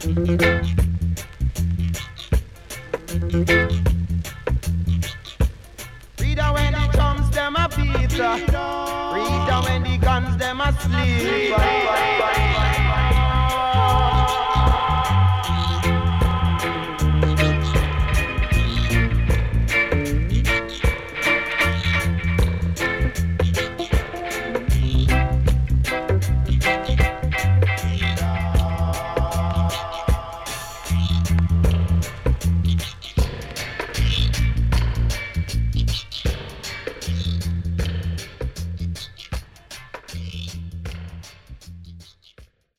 Reader when the drums them a beat. Reader when the guns them a sleep.